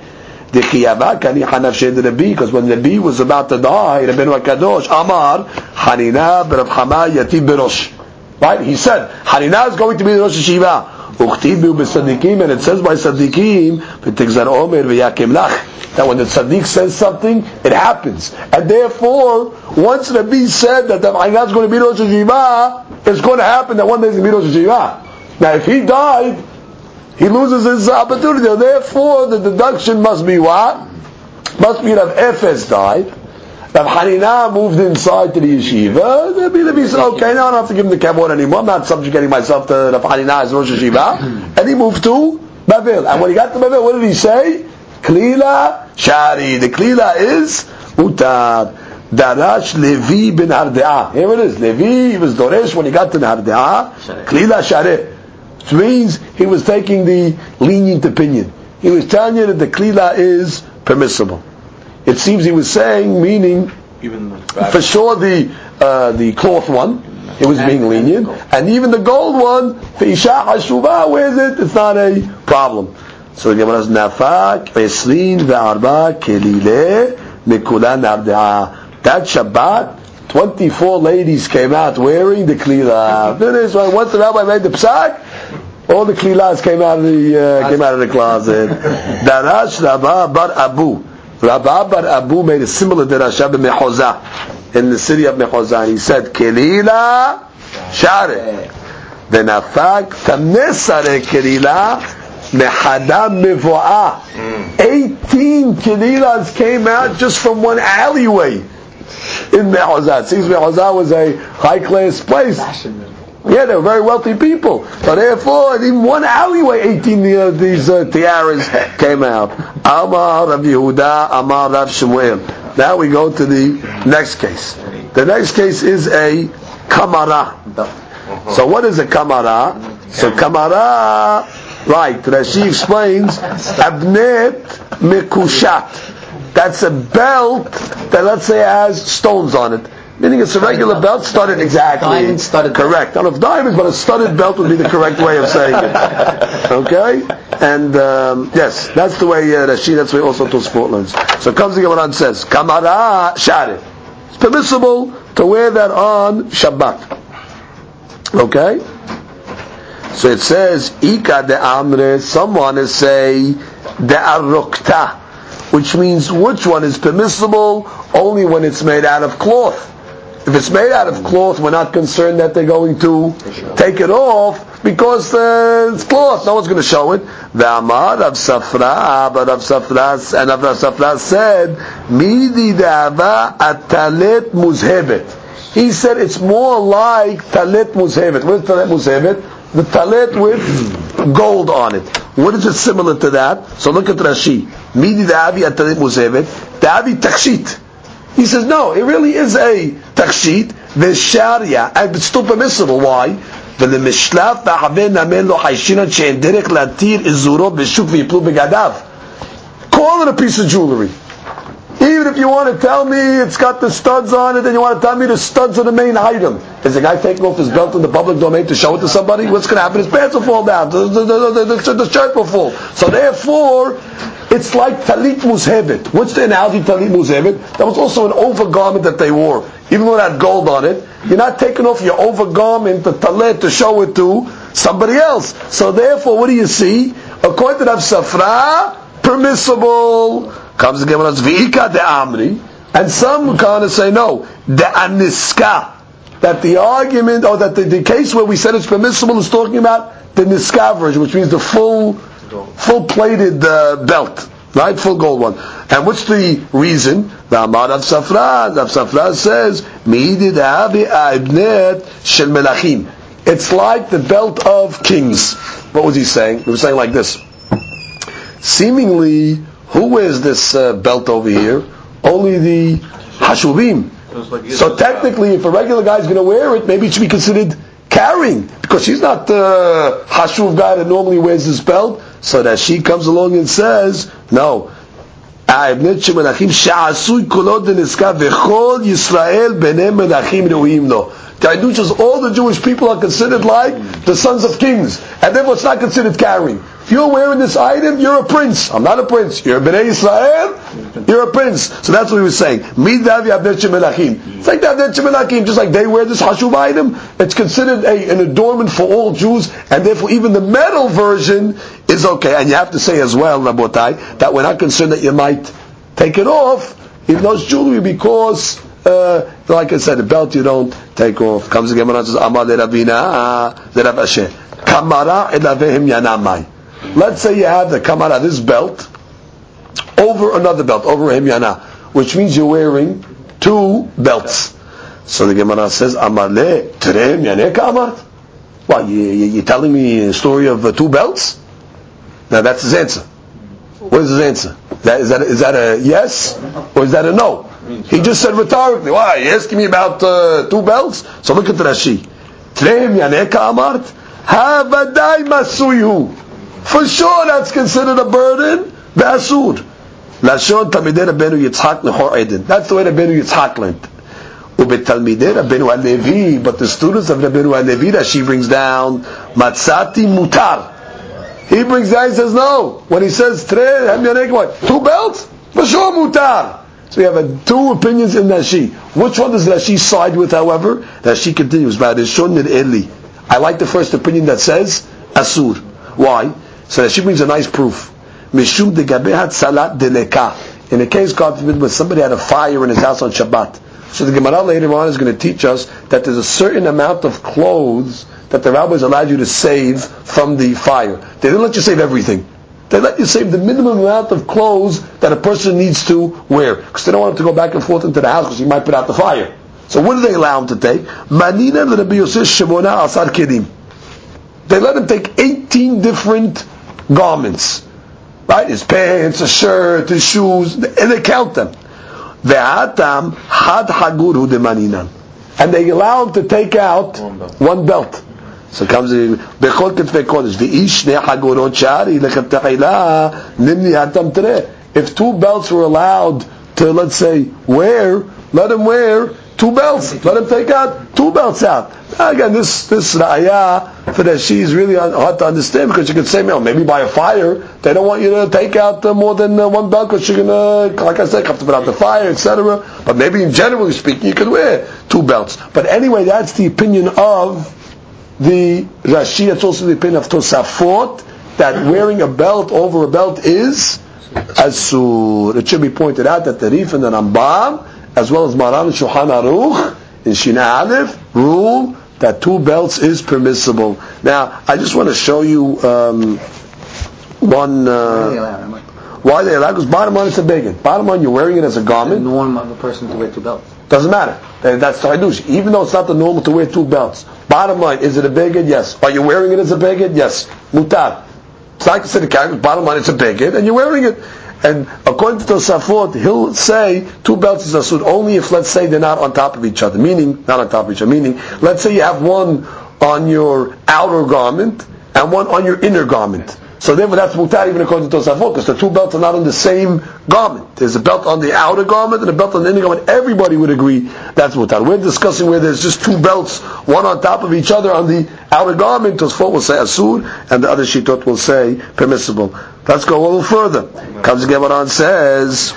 Because when Rabbi was about to die, Rabbeinu HaKadosh, Amar, Hanina b'Rav Chama yativ b'rosh. Right? He said, Hanina is going to be the Rosh Hashiva. Uchtibu b'Sadiqim, and it says by Sadiqim, v'tigzar omer v'yakim lach. That when the Sadiq says something, it happens. And therefore, once Rabbi said that the Hanina is going to be Rosh Hashiva, it's going to happen that one day is going to be Rosh Hashiva. Now if he died, he loses his opportunity. Therefore, the deduction must be what? Must be Rav Efes died. Rav Hanina moved inside to the yeshiva. Rabbi said, okay, now I don't have to give him the kavod anymore. I'm not subjugating myself to Rav Hanina as Rosh Yeshiva. And he moved to Bavel. And when he got to Bavel, what did he say? Klila Shari. The Klila is Utar. Darash Levi bin Harde'ah. Here it is. Levi, he was Doresh when he got to the Harde'ah. Klila Shari. Which means he was taking the lenient opinion. He was telling you that the klila is permissible. It seems he was saying, meaning, even for sure the cloth one, it was being lenient, and even the gold one, the isha hashuva, where is it? It's not a problem. So the Gemara says, nafak 24 kelile mikula nardea. That Shabbat, 24 ladies came out wearing the klila. Once the rabbi made the psak, all the klilas came out of the closet. Darash Rabba bar Abu. Rabba bar Abu made a similar derasha b'Mechozah in the city of Mechozah. He said, Kelila Share. V'nafak tamnesare Kelila mechada mevoah. 18 Kelilas came out just from one alleyway in Mechozah. It seems Mechozah was a high-class place. Yeah, they were very wealthy people. So therefore, in one alleyway, 18 these tiaras came out. Amar Rav Yehuda, Amar Rav Shmuel. Now we go to the next case. The next case is a kamara. So what is a kamara? So kamara, right, Rashi explains, abnet mekushat. That's a belt that, let's say, has stones on it. Meaning it's a regular belt, studded exactly. Diamond studded. Correct. I don't know if diamonds, but a studded belt would be the correct way of saying it. Okay? And yes, that's the way Rashi, that's the way also Tosfot learns. So comes the Gemara and says, Kamara Shari. It's permissible to wear that on Shabbat. Okay? So it says, Ika de Amre, someone is say, de Arukta, which means which one is permissible only when it's made out of cloth. If it's made out of cloth, we're not concerned that they're going to take it off because it's cloth. No one's going to show it. The Amar of Safra, but Rav Safra said, Midi da'ava atalet muzhevet. He said it's more like talet muzhevet. What is talet muzhevet? The talet with gold on it. What is it similar to that? So look at Rashi. Midi da'avi atalet muzhevet. Da'avi takshit. He says, no, it really is a takshit, v'sharia, and it's still permissible. Why? V'lemishlaf v'haven namen lo hayshinan she'en derech latir izuro b'shuk v'yiplu b'gadav. Call it a piece of jewelry. Even if you want to tell me it's got the studs on it, and you want to tell me the studs are the main item. Is the guy taking off his belt in the public domain to show it to somebody? What's going to happen? His pants will fall down. The shirt will fall. So therefore, it's like talit muzhevet. What's the analogy talit muzhevet? That was also an overgarment that they wore. Even though it had gold on it, you're not taking off your overgarment, the talit, to show it to somebody else. So therefore, what do you see? According to Rav Safra, permissible. Comes the Gemara, V'ika de Amri, and some kind of say no, de Aniska. That the argument, or that the case where we said it's permissible is talking about the Niska version, which means the full-plated belt, right? Full gold one. And what's the reason? The Amar of Safra says, Mi'idi de'avi a'ibnet shel melachim. It's like the belt of kings. What was he saying? He was saying like this. Seemingly, who wears this belt over here? Only the Hashuvim. So technically, if a regular guy is going to wear it, maybe it should be considered carrying, because she's not the Hashuv guy that normally wears this belt. So that she comes along and says, no. All the Jewish people are considered like the sons of kings, and therefore it's not considered carrying. if you're wearing this item, you're a prince. I'm not a prince. You're a Bnei Israel, you're a prince. So that's what he was saying. It's like the Avnei Melachim, just like they wear this Hashuv item, it's considered an adornment for all Jews, and therefore even the metal version is okay. And you have to say as well, Rabotai, that we're not concerned that you might take it off, even though it's jewelry, because like I said, the belt you don't take off. Comes the Gemara and says, Amar le Ravina, le Rav Asher, Kamara elavehim yanamai. Let's say you have the Kamara, this belt, over another belt, over a himyana, which means you're wearing two belts. So the Gemara says, Amar le terem yaneh kamar. What, you're telling me a story of two belts? Now that's his answer. What is his answer? Is that a yes or is that a no? He just said rhetorically. Why? You asking me about two belts? So look at Rashi. Treim yaneka amart havadai masuyu. For sure, that's considered a burden. Be'asur. Lashon Talmidei Rabbeinu Yitzhak Nehor Eden. That's the way Rabbeinu Yitzhak learned. Ubetalmidei Rabbeinu Halevi, but the students of Rabbeinu Halevi that she brings down, Matzati Mutar. He brings down, he says no. When he says two belts, for sure Mutar. So we have two opinions in Rashi. Which one does Rashi side with, however? Rashi continues, I like the first opinion that says Asur. Why? So Rashi brings a nice proof. Mishum de gabehat salat deleka. In a case, God forbid, where somebody had a fire in his house on Shabbat. So the Gemara later on is going to teach us that there's a certain amount of clothes that the rabbis allowed you to save from the fire. They didn't let you save everything. They let you save the minimum amount of clothes that a person needs to wear. Because they don't want him to go back and forth into the house because he might put out the fire. So what do they allow him to take? Manina l'Rabbi Yosef Shemona asar kedim. They let him take 18 different garments. Right? His pants, his shirt, his shoes, and they count them. Ve'atam had haguru de maninan. And they allow him to take out one belt. So comes the Bechol Ketfei Kodesh. V'ish ne hagurot shari lechatachila nimni hatam tereh. If two belts were allowed to, let's say, wear, let him wear two belts. Let him take out two belts out. Again, this ra'ayah for that she is really hard to understand, because you could say, maybe by a fire they don't want you to take out more than one belt because you're gonna, like I said, have to put out the fire, etc. But maybe in generally speaking, you could wear two belts. But anyway, that's the opinion of the Rashi. It's also the opinion of Tosafot that wearing a belt over a belt is asur. It should be pointed out that the Rif and the Rambam, as well as Maran and Shulchan Aruch in Shina Aleph, rule that two belts is permissible. Now, I just want to show you one. Why they allow? Because bottom line, it's a beged. Bottom line, you're wearing it as a garment. It's the norm of a person to wear two belts. Doesn't matter. That's the hadush. Even though it's not the normal to wear two belts. Bottom line, is it a beged? Yes. Are you wearing it as a beged? Yes. Mutar. It's like I said, bottom line, it's a beged, and you're wearing it. And according to Tosafot, he'll say two belts is asur only if, let's say, they're not on top of each other. Meaning, not on top of each other. Meaning, let's say you have one on your outer garment and one on your inner garment. So therefore, that's mutar even according to Tosafot, because the two belts are not on the same garment. There's a belt on the outer garment and a belt on the inner garment. Everybody would agree that's mutar. We're discussing where there's just two belts, one on top of each other on the outer garment. Tosafot will say asur, and the other shitot will say permissible. Let's go a little further. Comes the Gemara and says,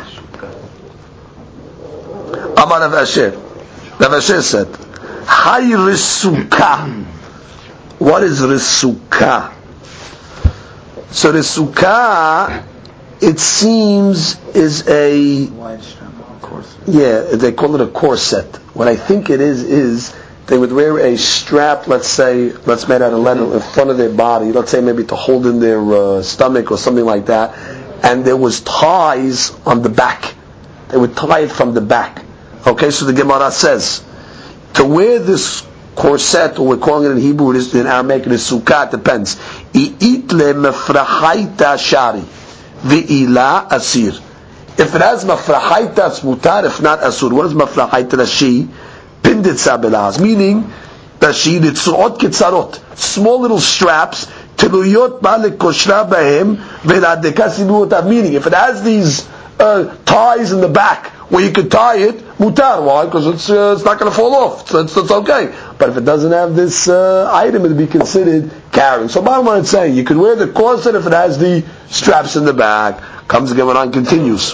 Amar Rav Asher. Rav Asher said, Hay risuka. What is risuka? So risuka, it seems, is a Wide strap, of course. Yeah, they call it a corset. What I think it is they would wear a strap, let's made out of leather, in front of their body, let's say maybe to hold in their stomach or something like that, and there was ties on the back. They would tie it from the back. Okay, so the Gemara says, to wear this corset, or we're calling it in Hebrew, it is in Aramaic, it is sukkah, it depends. I'it le mefrahaita shari, v'ila asir. If it has mafrahaita, it's mutar, if not asur. What is mafrahaita rashi? Pinditza belaz, meaning rashi litzuot ketzarot, small little straps, teluyot ma'alek koshra bahem, ve'ladeka sibuota, meaning if it has these ties in the back where you could tie it, mutar. Why? Because it's not going to fall off. So it's okay. but if it doesn't have this item, it'll be considered carrying. So bottom line, it's saying you can wear the corset if it has the straps in the back. Comes the Gemara and continues.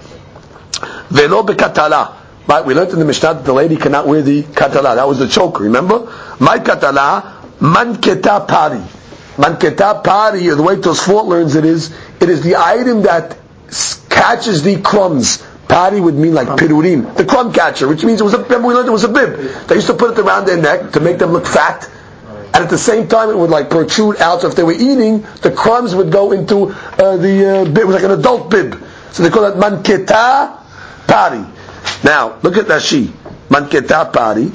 Velo bekatala. But we learned in the Mishnah that the lady cannot wear the katala. That was the choker, remember? My katala, manketa pari. Manketa pari, the way Tosfot learns it is the item that catches the crumbs. Pari would mean like pirurim, the crumb catcher, which means remember we learned it was a bib. They used to put it around their neck to make them look fat, and at the same time it would like protrude out. So if they were eating, the crumbs would go into the bib. It was like an adult bib. So they call it manketa pari. Now look at Rashi. Manketa pari.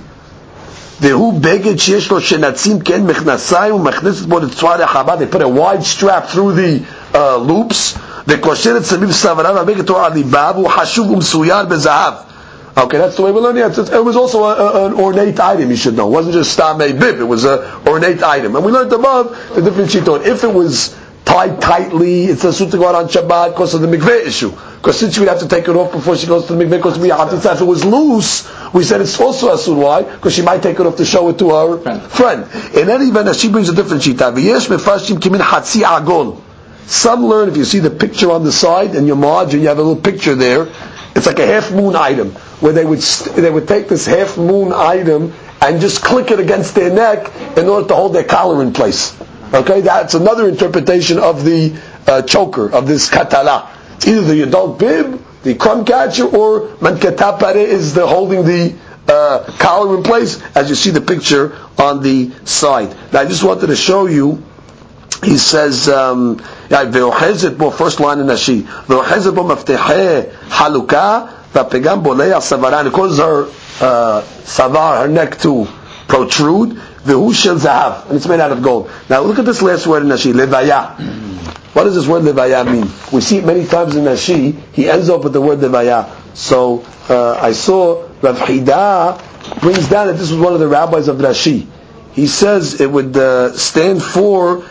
Vehu beged sheyesh lo shenatzim ken mechnasayim umechneset bo letzua rechaba. They put a wide strap through the loops. וקושרת סביב סברה והבגד תור על ליבה והוא חשוב ומסויר בזהב. Okay, that's the way we learn it. It was also an ornate item, you should know. It wasn't just stam a bib, it was an ornate item. And we learned above the different shitot. If it was tied tightly, it's a suit to go out on Shabbat because of the mikveh issue. Because since she would have to take it off before she goes to the mikveh because of the If it was loose, we said it's also a suit. Why? Because she might take it off to show it to her friend. In any event, she brings a different shita. V'yesh mefashim kimin hatzi agol. Some learn if you see the picture on the side and your margin, you have a little picture there. It's like a half moon item where they would take this half moon item and just click it against their neck in order to hold their collar in place. Okay, that's another interpretation of the choker of this katala. It's either the adult bib, the crumb catcher, or manketa pare is the holding the collar in place, as you see the picture on the side. Now I just wanted to show you. He says, "Ve'ochezet bo," first line in Rashi. "Ve'ochezet bo mafteche haluka va'pegam bolei al savara." And it causes her savar, her neck, to protrude. Ve'hu shel zahav, and it's made out of gold. Now look at this last word in Rashi, levaya. What does this word levaya mean? We see it many times in Rashi. He ends up with the word levaya. So I saw Rav Hida brings down that this was one of the rabbis of Rashi. He says it would stand for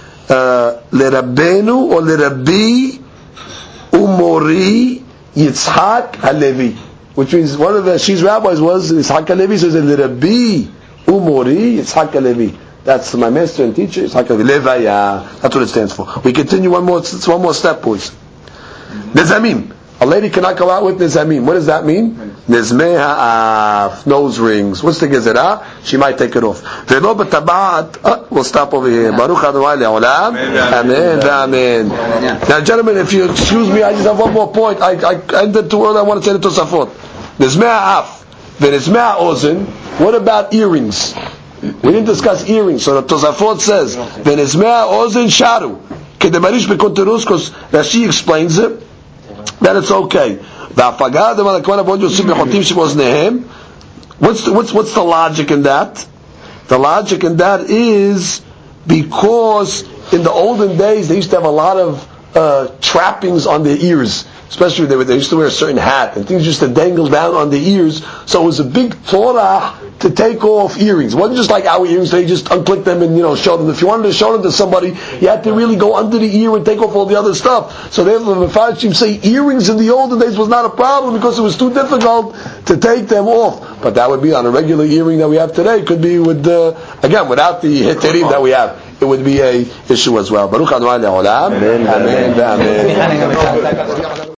Lerabenu or Lerabi Umori Yitzhak Halevi, which means one of the Rashi's rabbis was Yitzhak Halevi. So it's Lerabi Umori Yitzhak Halevi. That's my master and teacher Yitzhak Halevi. Levaya. That's what it stands for. We continue one more step, boys. Nezamim. A lady cannot go out with nezamim. What does that mean? Nezmeh ha'af, nose rings. What's the gezerah? She might take it off. Ve'lo b'tabat. We'll stop over here. Baruch Adonai le'olam. Amen. Amen. Now, gentlemen, if you excuse me, I just have one more point. I ended too early. I want to say the Tosafot. Nezmeh ha'af. Ve'nezmeh ha'ozen. What about earrings? We didn't discuss earrings. So the Tosafot says, Ve'nezmeh ha'ozen sharu. Kedemarish bekonterus, because Rashi explains it. Then it's okay. What's the logic in that? The logic in that is because in the olden days they used to have a lot of trappings on their ears. Especially they used to wear a certain hat and things used to dangle down on the ears. So it was a big Torah to take off earrings. It wasn't just like our earrings, they just unclick them and show them. If you wanted to show them to somebody, you had to really go under the ear and take off all the other stuff. So therefore the Mefarshim say earrings in the olden days was not a problem because it was too difficult to take them off. But that would be on a regular earring that we have today. It could be with again without the heterim that we have. It would be a issue as well. Baruch Adonai le'olam. Amen. Amen.